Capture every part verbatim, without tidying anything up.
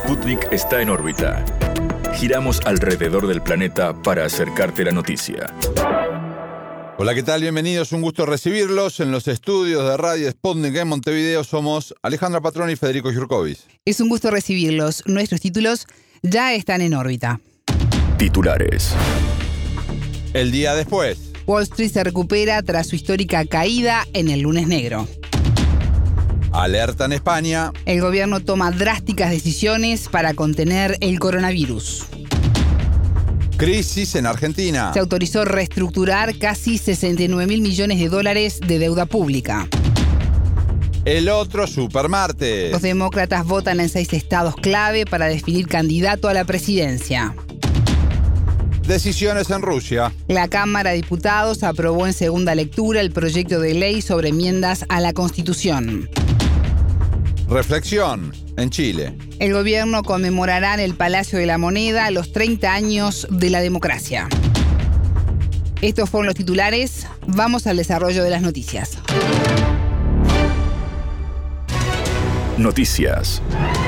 Sputnik está en órbita. Giramos alrededor del planeta para acercarte la noticia. Hola, ¿qué tal? Bienvenidos, un gusto recibirlos en los estudios de Radio Sputnik en Montevideo. Somos Alejandra Patrón y Federico Jurkovic. Es un gusto recibirlos. Nuestros títulos ya están en órbita. Titulares. El día después. Wall Street se recupera tras su histórica caída en el lunes negro. Alerta en España. El gobierno toma drásticas decisiones para contener el coronavirus. Crisis en Argentina. Se autorizó reestructurar casi sesenta y nueve mil millones de dólares de deuda pública. El otro supermartes. Los demócratas votan en seis estados clave para definir candidato a la presidencia. Decisiones en Rusia. La Cámara de Diputados aprobó en segunda lectura el proyecto de ley sobre enmiendas a la Constitución. Reflexión en Chile. El gobierno conmemorará en el Palacio de la Moneda los treinta años de la democracia. Estos fueron los titulares. Vamos al desarrollo de las noticias. Noticias.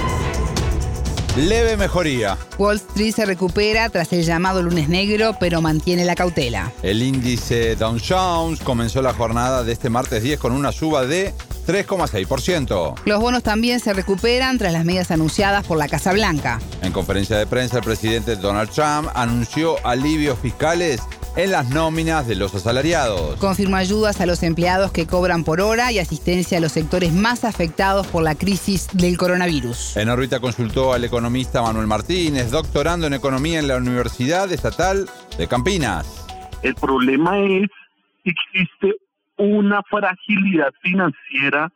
Leve mejoría. Wall Street se recupera tras el llamado lunes negro, pero mantiene la cautela. El índice Dow Jones comenzó la jornada de este martes diez con una suba de tres coma seis por ciento. Los bonos también se recuperan tras las medidas anunciadas por la Casa Blanca. En conferencia de prensa, el presidente Donald Trump anunció alivios fiscales en las nóminas de los asalariados. Confirmó ayudas a los empleados que cobran por hora y asistencia a los sectores más afectados por la crisis del coronavirus. En órbita consultó al economista Manuel Martínez, doctorando en economía en la Universidad Estatal de Campinas. El problema es que existe una fragilidad financiera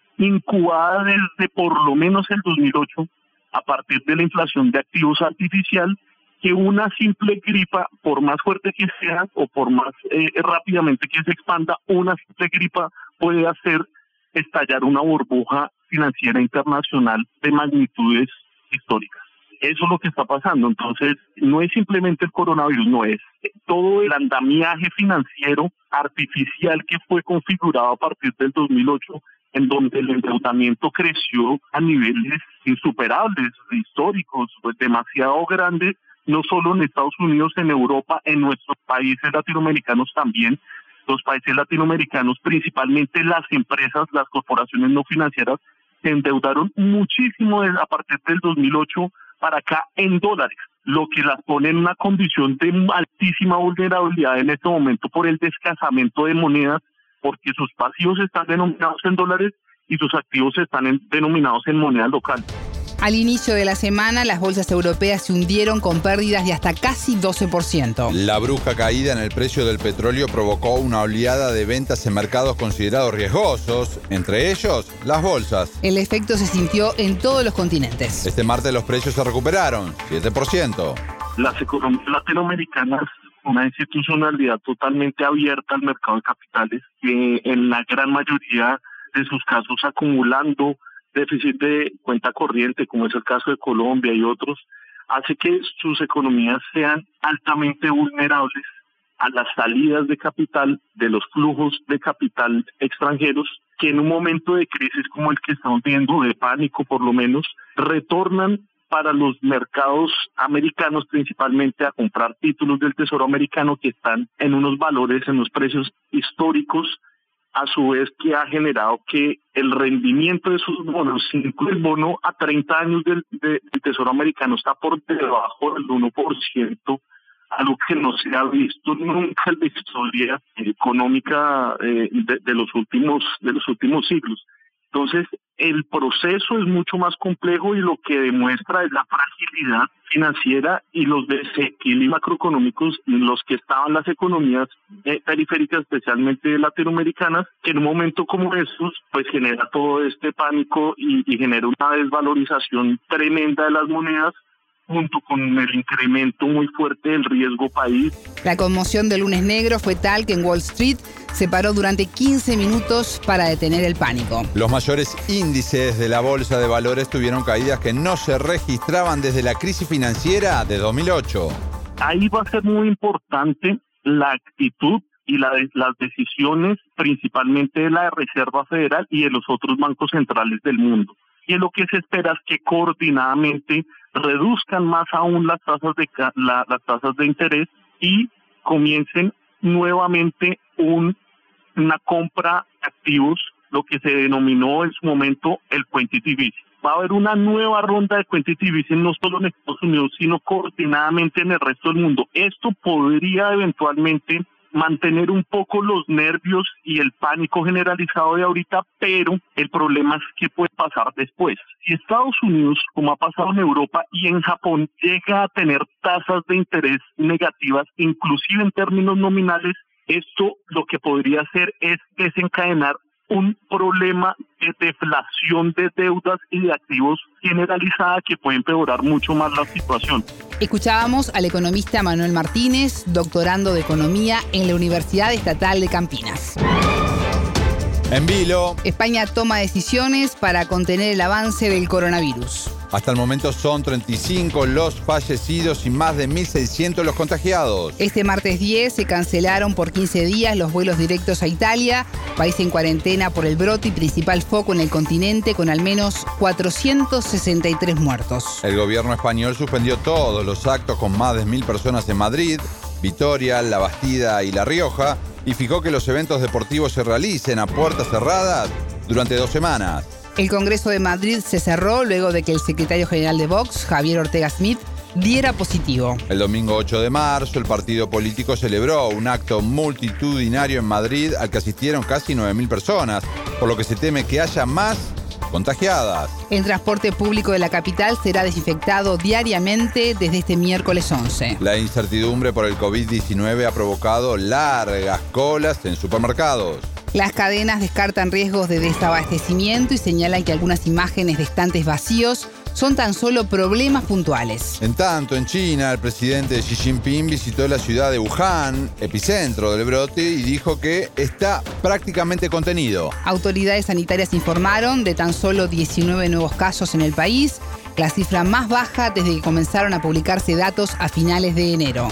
incubada desde por lo menos el dos mil ocho, a partir de la inflación de activos artificial, que una simple gripa, por más fuerte que sea o por más eh, rápidamente que se expanda, una simple gripa puede hacer estallar una burbuja financiera internacional de magnitudes históricas. Eso es lo que está pasando. Entonces, no es simplemente el coronavirus, no es todo el andamiaje financiero artificial que fue configurado a partir del dos mil ocho, en donde el endeudamiento creció a niveles insuperables, históricos, pues demasiado grandes, no solo en Estados Unidos, en Europa, en nuestros países latinoamericanos también. Los países latinoamericanos, principalmente las empresas, las corporaciones no financieras, se endeudaron muchísimo a partir del dos mil ocho para acá en dólares, lo que las pone en una condición de altísima vulnerabilidad en este momento por el descasamiento de monedas, porque sus pasivos están denominados en dólares y sus activos están en, denominados en moneda local. Al inicio de la semana, las bolsas europeas se hundieron con pérdidas de hasta casi doce por ciento. La brusca caída en el precio del petróleo provocó una oleada de ventas en mercados considerados riesgosos, entre ellos las bolsas. El efecto se sintió en todos los continentes. Este martes los precios se recuperaron, siete por ciento. Las economías latinoamericanas, una institucionalidad totalmente abierta al mercado de capitales, que en la gran mayoría de sus casos acumulando déficit de cuenta corriente, como es el caso de Colombia y otros, hace que sus economías sean altamente vulnerables a las salidas de capital, de los flujos de capital extranjeros, que en un momento de crisis como el que estamos viendo, de pánico por lo menos, retornan para los mercados americanos, principalmente a comprar títulos del Tesoro americano que están en unos valores, en unos precios históricos, a su vez que ha generado que el rendimiento de sus bonos, incluso el bono a treinta años del, de, del Tesoro americano está por debajo del uno por ciento, algo que no se ha visto nunca en la historia económica eh, de, de los últimos de los últimos siglos. Entonces, el proceso es mucho más complejo y lo que demuestra es la fragilidad financiera y los desequilibrios macroeconómicos en los que estaban las economías eh, periféricas, especialmente latinoamericanas, que en un momento como estos, pues genera todo este pánico y, y genera una desvalorización tremenda de las monedas, junto con el incremento muy fuerte del riesgo país. La conmoción del lunes negro fue tal que en Wall Street se paró durante quince minutos para detener el pánico. Los mayores índices de la bolsa de valores tuvieron caídas que no se registraban desde la crisis financiera de dos mil ocho. Ahí va a ser muy importante la actitud y la de, las decisiones, principalmente de la Reserva Federal y de los otros bancos centrales del mundo. y lo que se espera es que coordinadamente reduzcan más aún las tasas de la, las tasas de interés y comiencen nuevamente un, una compra de activos, lo que se denominó en su momento el quantitative easing. Va a haber una nueva ronda de quantitative easing no solo en Estados Unidos, sino coordinadamente en el resto del mundo. Esto podría eventualmente mantener un poco los nervios y el pánico generalizado de ahorita, pero el problema es qué puede pasar después. Si Estados Unidos, como ha pasado en Europa y en Japón, llega a tener tasas de interés negativas, inclusive en términos nominales, esto lo que podría hacer es desencadenar un problema de deflación de deudas y de activos generalizada que puede empeorar mucho más la situación. Escuchábamos al economista Manuel Martínez, doctorando de Economía en la Universidad Estatal de Campinas. En vilo. España toma decisiones para contener el avance del coronavirus. Hasta el momento son treinta y cinco los fallecidos y más de mil seiscientos los contagiados. Este martes diez se cancelaron por quince días los vuelos directos a Italia, país en cuarentena por el brote y principal foco en el continente, con al menos cuatrocientos sesenta y tres muertos. El gobierno español suspendió todos los actos con más de mil personas en Madrid, Vitoria, La Bastida y La Rioja, y fijó que los eventos deportivos se realicen a puertas cerradas durante dos semanas. El Congreso de Madrid se cerró luego de que el secretario general de Vox, Javier Ortega Smith, diera positivo. El domingo ocho de marzo, el partido político celebró un acto multitudinario en Madrid al que asistieron casi nueve mil personas, por lo que se teme que haya más contagiadas. El transporte público de la capital será desinfectado diariamente desde este miércoles once. La incertidumbre por el covid diecinueve ha provocado largas colas en supermercados. Las cadenas descartan riesgos de desabastecimiento y señalan que algunas imágenes de estantes vacíos son tan solo problemas puntuales. En tanto, en China, el presidente Xi Jinping visitó la ciudad de Wuhan, epicentro del brote, y dijo que está prácticamente contenido. Autoridades sanitarias informaron de tan solo diecinueve nuevos casos en el país, la cifra más baja desde que comenzaron a publicarse datos a finales de enero.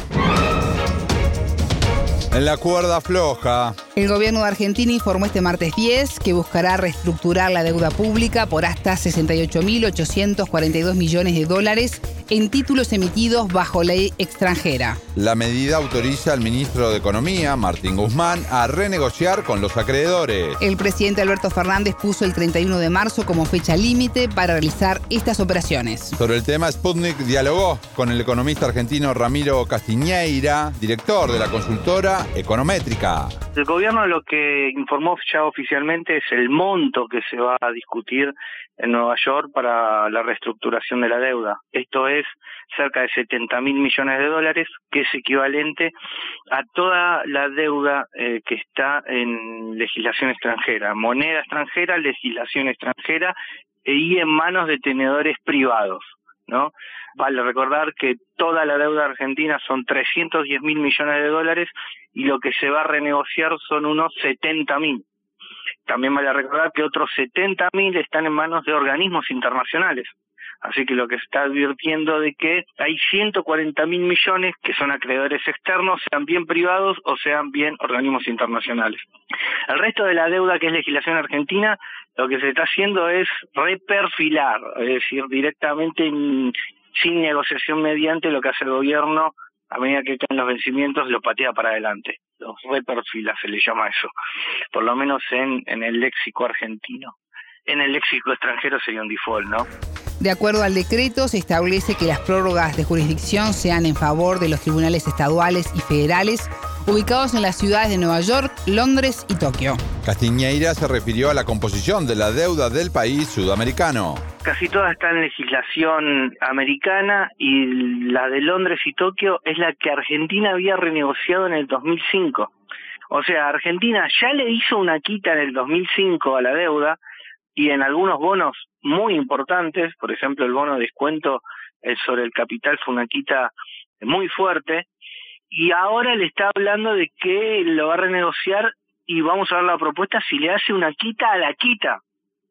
En la cuerda floja. El gobierno de Argentina informó este martes diez que buscará reestructurar la deuda pública por hasta sesenta y ocho mil ochocientos cuarenta y dos millones de dólares en títulos emitidos bajo ley extranjera. La medida autoriza al ministro de Economía, Martín Guzmán, a renegociar con los acreedores. El presidente Alberto Fernández puso el treinta y uno de marzo como fecha límite para realizar estas operaciones. Sobre el tema, Sputnik dialogó con el economista argentino Ramiro Castiñeira, director de la consultora Econométrica. El gobierno lo que informó ya oficialmente es el monto que se va a discutir en Nueva York para la reestructuración de la deuda. Esto es cerca de setenta mil millones de dólares, que es equivalente a toda la deuda eh, que está en legislación extranjera, moneda extranjera, legislación extranjera y en manos de tenedores privados, ¿no? Vale recordar que toda la deuda argentina son trescientos diez mil millones de dólares y lo que se va a renegociar son unos setenta mil. También vale recordar que otros setenta mil están en manos de organismos internacionales. Así que lo que se está advirtiendo de que hay ciento cuarenta mil millones que son acreedores externos, sean bien privados o sean bien organismos internacionales. El resto de la deuda, que es legislación argentina, lo que se está haciendo es reperfilar, es decir, directamente en, sin negociación mediante, lo que hace el gobierno a medida que caen los vencimientos lo patea para adelante. Los reperfila se le llama eso, por lo menos en, en el léxico argentino. En el léxico extranjero sería un default, ¿no? De acuerdo al decreto, se establece que las prórrogas de jurisdicción sean en favor de los tribunales estaduales y federales ubicados en las ciudades de Nueva York, Londres y Tokio. Castiñeira se refirió a la composición de la deuda del país sudamericano. Casi toda está en legislación americana y la de Londres y Tokio es la que Argentina había renegociado en el dos mil cinco. O sea, Argentina ya le hizo una quita en el dos mil cinco a la deuda y en algunos bonos muy importantes, por ejemplo el bono de descuento sobre el capital fue una quita muy fuerte, y ahora le está hablando de que lo va a renegociar y vamos a ver la propuesta si le hace una quita a la quita,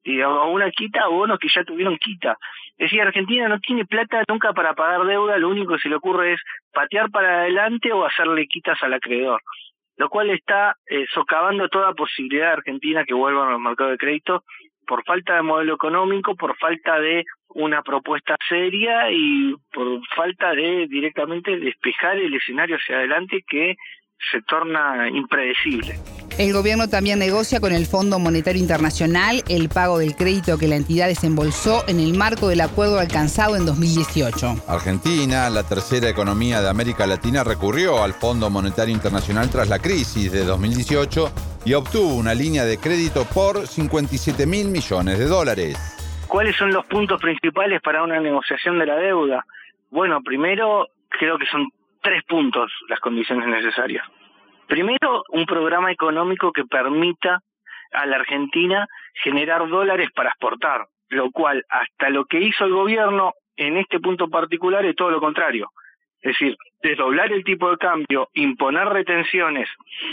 o una quita a bonos que ya tuvieron quita. Es decir, Argentina no tiene plata nunca para pagar deuda, lo único que se le ocurre es patear para adelante o hacerle quitas al acreedor, lo cual está eh, socavando toda posibilidad de Argentina que vuelva a los mercados de crédito, por falta de modelo económico, por falta de una propuesta seria y por falta de directamente despejar el escenario hacia adelante que se torna impredecible. El gobierno también negocia con el Fondo Monetario Internacional el pago del crédito que la entidad desembolsó en el marco del acuerdo alcanzado en dos mil dieciocho. Argentina, la tercera economía de América Latina, recurrió al Fondo Monetario Internacional tras la crisis de dos mil dieciocho y obtuvo una línea de crédito por cincuenta y siete mil millones de dólares. ¿Cuáles son los puntos principales para una negociación de la deuda? Bueno, primero creo que son tres puntos las condiciones necesarias. Primero, un programa económico que permita a la Argentina generar dólares para exportar, lo cual hasta lo que hizo el gobierno en este punto particular es todo lo contrario. Es decir, desdoblar el tipo de cambio, imponer retenciones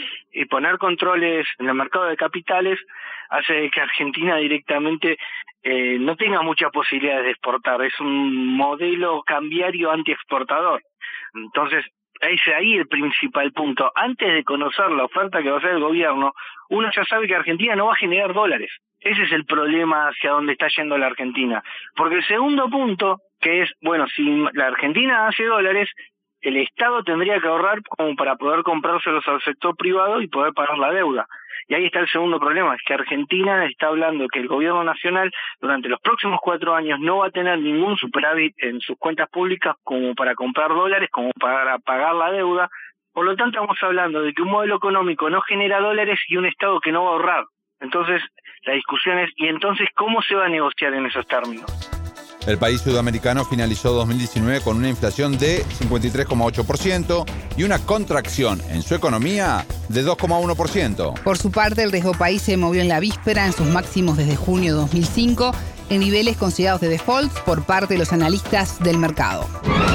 y poner controles en el mercado de capitales hace que Argentina directamente eh, no tenga muchas posibilidades de exportar. Es un modelo cambiario antiexportador. Entonces, es ahí el principal punto. Antes de conocer la oferta que va a hacer el gobierno, uno ya sabe que Argentina no va a generar dólares. Ese es el problema hacia donde está yendo la Argentina. Porque el segundo punto, que es, bueno, si la Argentina hace dólares, el Estado tendría que ahorrar como para poder comprárselos al sector privado y poder pagar la deuda. Y ahí está el segundo problema, es que Argentina está hablando que el gobierno nacional durante los próximos cuatro años no va a tener ningún superávit en sus cuentas públicas como para comprar dólares, como para pagar la deuda. Por lo tanto, estamos hablando de que un modelo económico no genera dólares y un Estado que no va a ahorrar. Entonces, la discusión es, ¿y entonces cómo se va a negociar en esos términos? El país sudamericano finalizó dos mil diecinueve con una inflación de cincuenta y tres coma ocho por ciento y una contracción en su economía de dos coma uno por ciento. Por su parte, el riesgo país se movió en la víspera en sus máximos desde junio de dos mil cinco, en niveles considerados de default por parte de los analistas del mercado.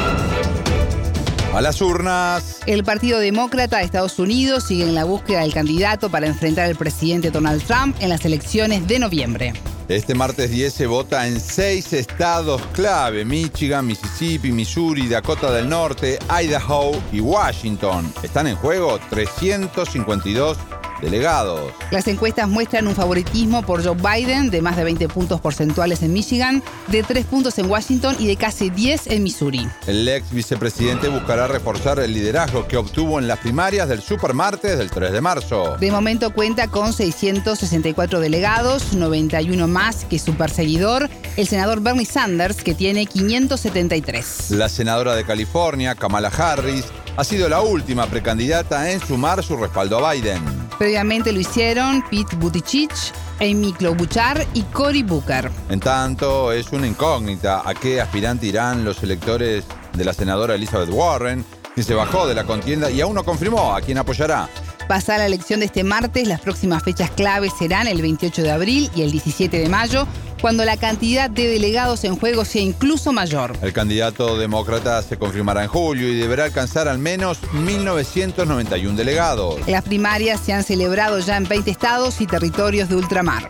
A las urnas. El Partido Demócrata de Estados Unidos sigue en la búsqueda del candidato para enfrentar al presidente Donald Trump en las elecciones de noviembre. Este martes diez se vota en seis estados clave: Michigan, Mississippi, Missouri, Dakota del Norte, Idaho y Washington. Están en juego trescientos cincuenta y dos delegados. Las encuestas muestran un favoritismo por Joe Biden de más de veinte puntos porcentuales en Michigan, de tres puntos en Washington y de casi diez en Missouri. El ex vicepresidente buscará reforzar el liderazgo que obtuvo en las primarias del supermartes del tres de marzo. De momento cuenta con seiscientos sesenta y cuatro delegados, noventa y uno más que su perseguidor, el senador Bernie Sanders, que tiene quinientos setenta y tres. La senadora de California, Kamala Harris, ha sido la última precandidata en sumar su respaldo a Biden. Previamente lo hicieron Pete Buttigieg, Amy Klobuchar y Cory Booker. En tanto, es una incógnita a qué aspirante irán los electores de la senadora Elizabeth Warren, que se bajó de la contienda y aún no confirmó a quién apoyará. Pasada la elección de este martes, las próximas fechas claves serán el veintiocho de abril y el diecisiete de mayo, cuando la cantidad de delegados en juego sea incluso mayor. El candidato demócrata se confirmará en julio y deberá alcanzar al menos mil novecientos noventa y uno delegados. Las primarias se han celebrado ya en veinte estados y territorios de ultramar.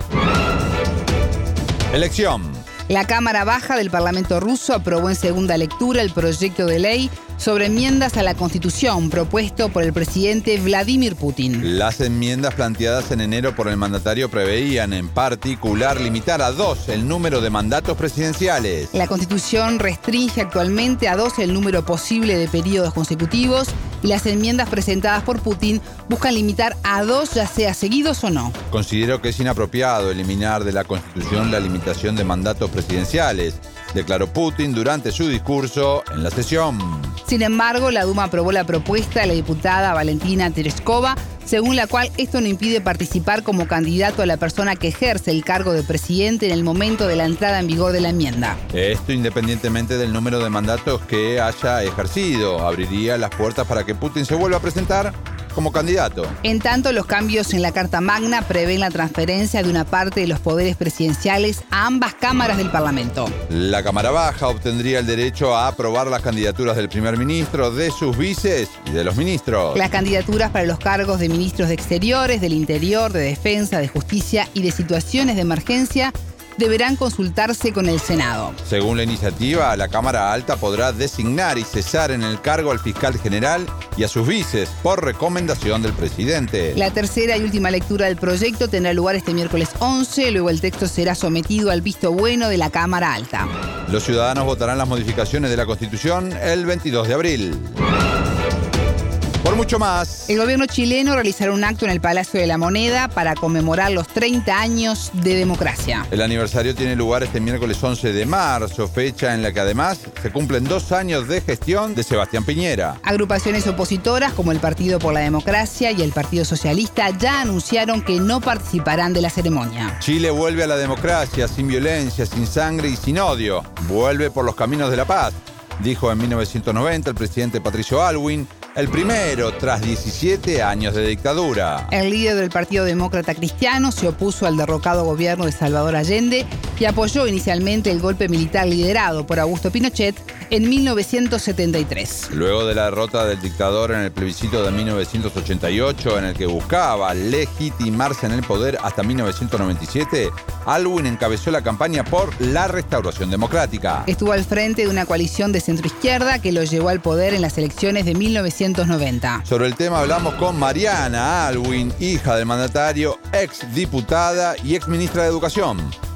Elección. La Cámara Baja del Parlamento ruso aprobó en segunda lectura el proyecto de ley sobre enmiendas a la Constitución propuesto por el presidente Vladimir Putin. Las enmiendas planteadas en enero por el mandatario preveían en particular limitar a dos el número de mandatos presidenciales. La Constitución restringe actualmente a dos el número posible de periodos consecutivos y las enmiendas presentadas por Putin buscan limitar a dos, ya sea seguidos o no. Considero que es inapropiado eliminar de la Constitución la limitación de mandatos presidenciales, declaró Putin durante su discurso en la sesión. Sin embargo, la Duma aprobó la propuesta de la diputada Valentina Tereshkova, según la cual esto no impide participar como candidato a la persona que ejerce el cargo de presidente en el momento de la entrada en vigor de la enmienda. Esto independientemente del número de mandatos que haya ejercido, abriría las puertas para que Putin se vuelva a presentar como candidato. En tanto, los cambios en la Carta Magna prevén la transferencia de una parte de los poderes presidenciales a ambas cámaras del Parlamento. La Cámara Baja obtendría el derecho a aprobar las candidaturas del primer ministro, de sus vices y de los ministros. Las candidaturas para los cargos de ministros de Exteriores, del Interior, de Defensa, de Justicia y de Situaciones de Emergencia deberán consultarse con el Senado. Según la iniciativa, la Cámara Alta podrá designar y cesar en el cargo al fiscal general y a sus vices por recomendación del presidente. La tercera y última lectura del proyecto tendrá lugar este miércoles once, luego el texto será sometido al visto bueno de la Cámara Alta. Los ciudadanos votarán las modificaciones de la Constitución el veintidós de abril. Por mucho más. El gobierno chileno realizará un acto en el Palacio de la Moneda para conmemorar los treinta años de democracia. El aniversario tiene lugar este miércoles once de marzo, fecha en la que además se cumplen dos años de gestión de Sebastián Piñera. Agrupaciones opositoras como el Partido por la Democracia y el Partido Socialista ya anunciaron que no participarán de la ceremonia. Chile vuelve a la democracia, sin violencia, sin sangre y sin odio. Vuelve por los caminos de la paz, dijo en mil novecientos noventa el presidente Patricio Aylwin, el primero tras diecisiete años de dictadura. El líder del Partido Demócrata Cristiano se opuso al derrocado gobierno de Salvador Allende y apoyó inicialmente el golpe militar liderado por Augusto Pinochet en mil novecientos setenta y tres. Luego de la derrota del dictador en el plebiscito de mil novecientos ochenta y ocho, en el que buscaba legitimarse en el poder hasta mil novecientos noventa y siete, Aylwin encabezó la campaña por la restauración democrática. Estuvo al frente de una coalición de centroizquierda que lo llevó al poder en las elecciones de mil novecientos noventa. Sobre el tema hablamos con Mariana Aylwin, hija del mandatario, ex diputada y ex ministra de Educación.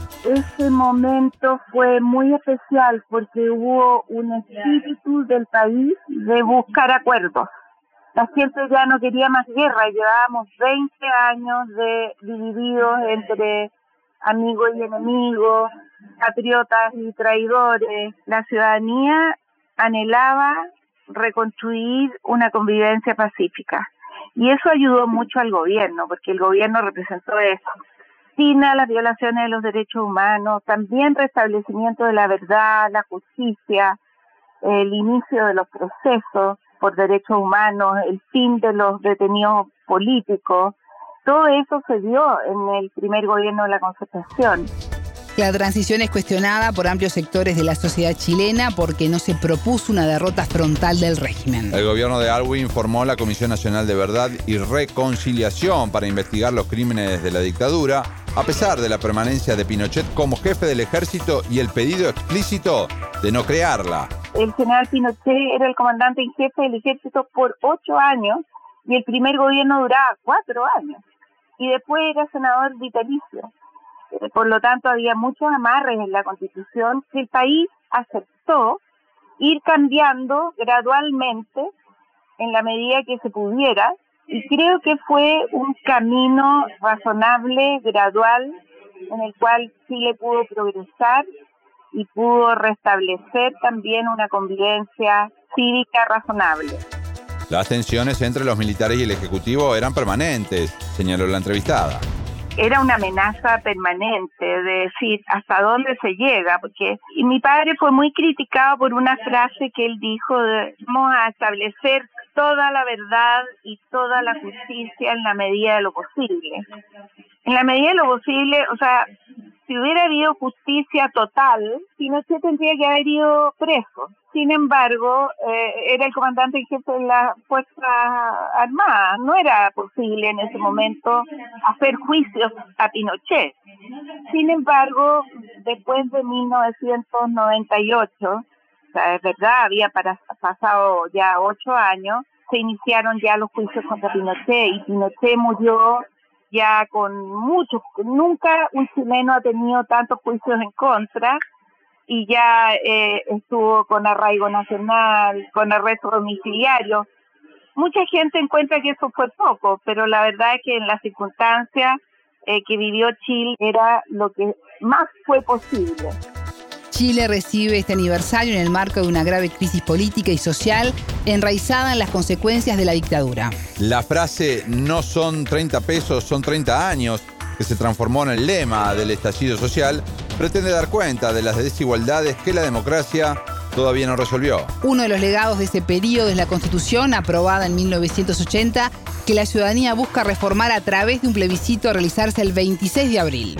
Ese momento fue muy especial porque hubo un espíritu del país de buscar acuerdos. La gente ya no quería más guerra, llevábamos veinte años de divididos entre amigos y enemigos, patriotas y traidores. La ciudadanía anhelaba reconstruir una convivencia pacífica y eso ayudó mucho al gobierno porque el gobierno representó eso. Fin a las violaciones de los derechos humanos, también restablecimiento de la verdad, la justicia, el inicio de los procesos por derechos humanos, el fin de los detenidos políticos. Todo eso se dio en el primer gobierno de la Concertación. La transición es cuestionada por amplios sectores de la sociedad chilena porque no se propuso una derrota frontal del régimen. El gobierno de Aylwin formó la Comisión Nacional de Verdad y Reconciliación para investigar los crímenes de la dictadura, a pesar de la permanencia de Pinochet como jefe del ejército y el pedido explícito de no crearla. El general Pinochet era el comandante en jefe del ejército por ocho años y el primer gobierno duraba cuatro años. Y después era senador vitalicio. Por lo tanto, había muchos amarres en la Constitución que el país aceptó ir cambiando gradualmente en la medida que se pudiera. Y creo que fue un camino razonable, gradual, en el cual Chile pudo progresar y pudo restablecer también una convivencia cívica razonable. Las tensiones entre los militares y el Ejecutivo eran permanentes, señaló la entrevistada. Era una amenaza permanente de decir hasta dónde se llega, porque y mi padre fue muy criticado por una frase que él dijo de vamos a establecer toda la verdad y toda la justicia en la medida de lo posible. En la medida de lo posible, o sea, si hubiera habido justicia total, Pinochet tendría que haber ido preso. Sin embargo, eh, era el comandante en jefe de las Fuerzas Armadas. No era posible en ese momento hacer juicios a Pinochet. Sin embargo, después de mil novecientos noventa y ocho, o sea, es verdad, había para, pasado ya ocho años, se iniciaron ya los juicios contra Pinochet y Pinochet murió ya con muchos. Nunca un chileno ha tenido tantos juicios en contra. Y ya eh, estuvo con arraigo nacional, con arresto domiciliario. Mucha gente encuentra que eso fue poco, pero la verdad es que en las circunstancias eh, que vivió Chile era lo que más fue posible. Chile recibe este aniversario en el marco de una grave crisis política y social enraizada en las consecuencias de la dictadura. La frase "no son treinta pesos, son treinta años", que se transformó en el lema del estallido social, pretende dar cuenta de las desigualdades que la democracia todavía no resolvió. Uno de los legados de ese periodo es la Constitución, aprobada en mil novecientos ochenta, que la ciudadanía busca reformar a través de un plebiscito a realizarse el veintiséis de abril.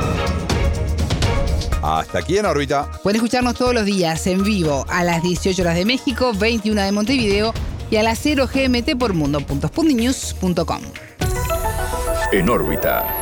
Hasta aquí en órbita. Pueden escucharnos todos los días en vivo a las dieciocho horas de México, veintiuna de Montevideo y a las cero G M T por mundo punto sputniknews punto com. En órbita.